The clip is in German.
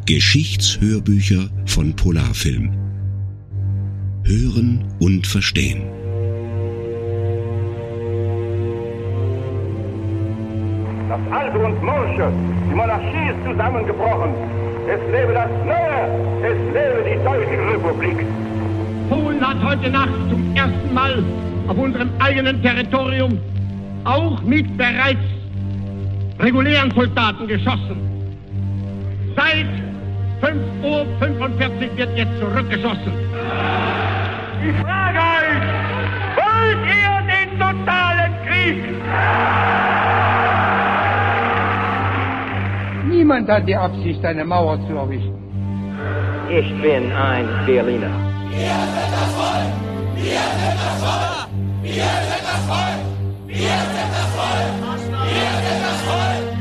Geschichtshörbücher von Polarfilm. Hören und verstehen. Das Alte und Morsche, die Monarchie ist zusammengebrochen. Es lebe das Neue, es lebe die Deutsche Republik. Polen hat heute Nacht zum ersten Mal auf unserem eigenen Territorium auch mit bereits regulären Soldaten geschossen. Seit 5:45 Uhr wird jetzt zurückgeschossen. Ich frage euch, wollt ihr den totalen Krieg? Niemand hat die Absicht, eine Mauer zu errichten. Ich bin ein Berliner. Wir sind das Volk! Wir sind das Volk! Wir sind das Volk! Wir sind das Volk! Wir sind das Volk!